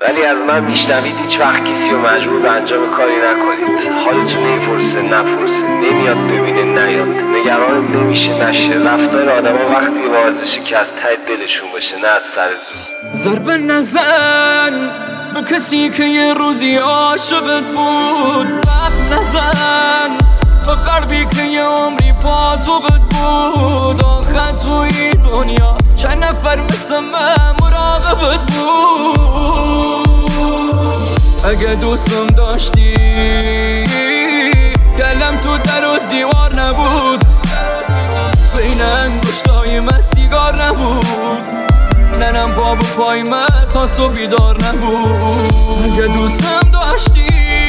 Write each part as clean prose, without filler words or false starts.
ولی از من میشنوید هیچ وقت کسی رو مجبور به انجام کاری نکنید. حالتون نمیپرسه نپرسه، نمیاد ببینه نیاد، نگران نمیشه نشه. رفتار آدم ها وقتی واضحه که از ته دلشون باشه، نه از سر زور. ضربه نزن به کسی که یه روزی عاشقت بود. صف نزن به قلبی که یه عمری با تو بود. آخر توی دنیا چند نفر مثل من مراقبت بود. اگه دوستم داشتی کلم تو در و دیوار نبود. بین انگشتای من سیگار نبود. ننم باب پای من تا صبح بیدار نبود. اگه دوستم داشتی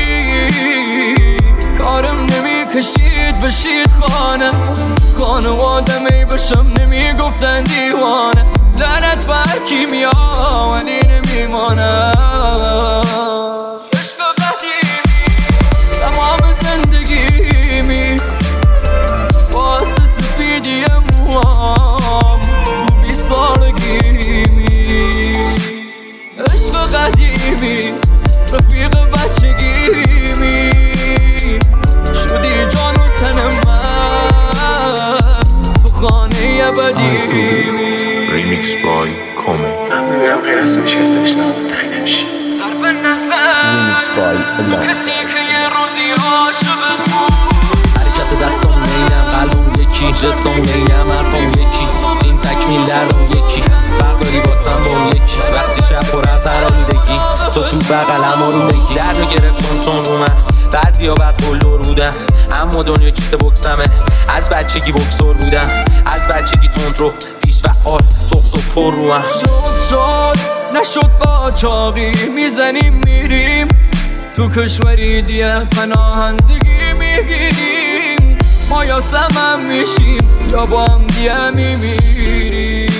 کارم نمیکشید بشید خانه آدمی بشم نمیگفتن دیوانه. لعنت بر کیمیا ولی نمیمانه. عشق قدیمی تمام زندگیمی واسه سفیدی موام تو 20 سالگیمی. عشق قدیمی رفیق بچگیمی شدی جان و تن من تو خانه ابدیمی. ریمیکس بای کومه. من میگم غیر از تو هیچکس دلش تنگ نمیشه. ضربه نزن ریمیکس بای الاس. کسی که یه روزی عاشقت بود. حرکت دستام نینم قلبم یکی جسم نینم حرفم یکی. این تکمیل در اون یکی فرق داری باسم با اون یکی. وقتی شب پر از هرامیدگی تو بغلم آرومگی. درد گرفت تون رو من بعضی ها بد قلدر بودن اما دنیا کیسه بکسمه. از بچگی بکسور بودم از بچگی تندرو پیش فعال تخص و پر رو من. شد نشد قاچاقی میزنیم میریم تو کشوری دیگه پناهندگی میگیریم. ما یا سمم میشیم یا با هم دیگه میمیریم.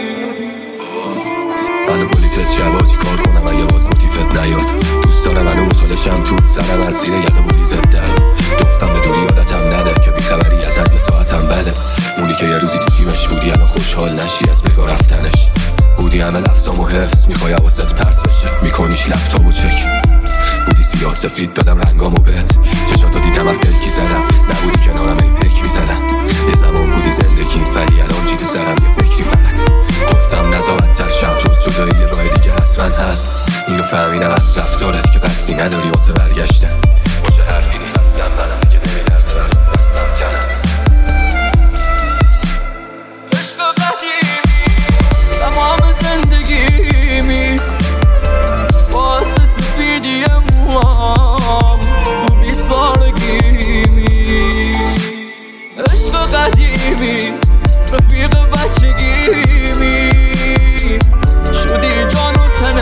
منو بلیتت شباجی کار کنم و یا باز موتیفت نیاد. دوست دارم منو مخالشم تو سرم از زیر یقه بودی زدن. گفتم به دوری یادتم نده که بیخبری از یه ساعتم بده. اونی که یه روزی تو تیمش بودی الان خوشحال نشی از بگاه رفتنش. بودی همه لفظامو حفظ میخوای حواست پرت بشه میکنیش لپتاپو چک. بودی سیاه سفید دادم رنگامو بهت. چشاتو دیدم هر پلکی زدم نبودی کنارم ای پک میزدم. یه زمان بودی زندگی ولی الان چی تو سرم یه فکری فقط. گفتم نزاعت ترشم جز جدایی راه دیگه حتما هست. اینو فهمیدم از رفتارت که قصدی نداری واسه برگشتن. واسه حرفی نیستم منم دیگه نمیلرزه برام بستم تنم. عشق قدیمی تمام زندگیمی واسه سفیدی موام تو 20 سالگیمی. عشق قدیمی رفیق بچگیمی شدی جان و تن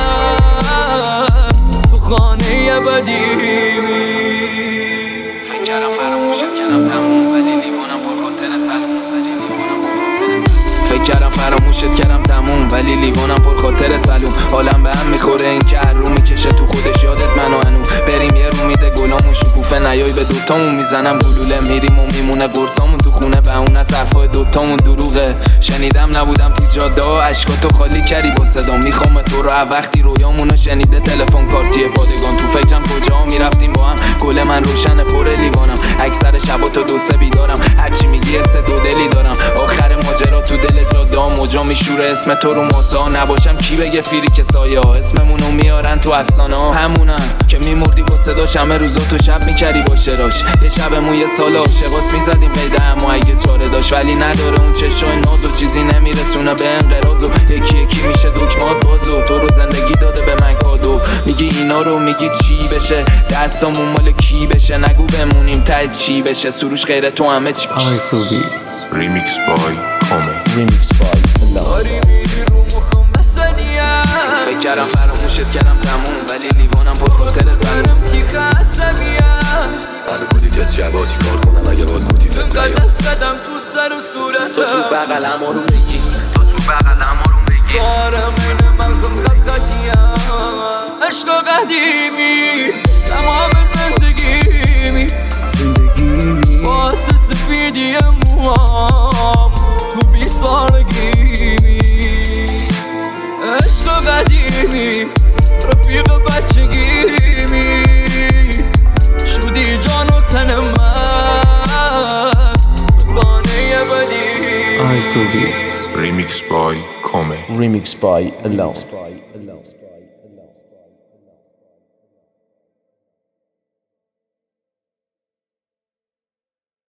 من تو خانه ابدیمی. فکر کردم فراموشت کردم تموم ولی لیوانم پر خاطر پلوم. فکر کردم فراموشت کردم تموم ولی لیوانم پر خاطرت بلوم. حالم به هم میخوره این که هر رو میکشه تو خودش یادت منو انو. بریم یه رو میده گلامون شکوفه نیای به دوتامون میزنم گلوله. میریم و میمونه قرصامون تو خونه به اون از حرفای دوتامون دروغه. شنیدم نبودم تو جاده ها اشکاتو خالی کردی با صدا. میخوام تو رو وقتی رویامونو شنیده تلفن کارتی پادگان. تو فکرم کجا میرفتیم با هم گل من روشن پر لیوانم. اکثر شبا تو دو سه بیدارم هرچی میگی سه دو دلی دارم. آخر ماجرا تو دل جاده ها موجا میشوره اسم تو رو موسا. نباشم کی بگه فیری که سایه ها اسممونو میارن تو افسانه ها. همونم که میمردی با صداش همه روزا تو شب میکردی با شراش. یه شبمون یه سال عاشقاس میزدیم پیدا اما اگه چاره داشت. ولی نداره اون چشای ناز و چیزی نمیرسونه به انقراض. و یکی یکی میشه دکمات بازو. تو رو زندگی داده به من کادو. میگی اینا رو میگی چی بشه دستامون مال کی بشه. نگو بمونیم ته چی بشه سروش غیر تو همه چی بشه. ریمیکس بای کومه. ریمیکس بای الاس. فکر کردم فراموشت کردم تموم ولی لیوانم پر خاطرت بلوم. منو بلیتت شباجی کار کنم اگه باز موتیفت نیاد. تو بغلم آرومگی. سارم این مغزم خطیم. عشق قدیمی تمام زندگیمی واسه سفیدی موام تو 20 سالگیمی. عشق قدیمی بچگیمی شدی جان و تن من تو خانه بدی Remix by Come. Remix by Alone.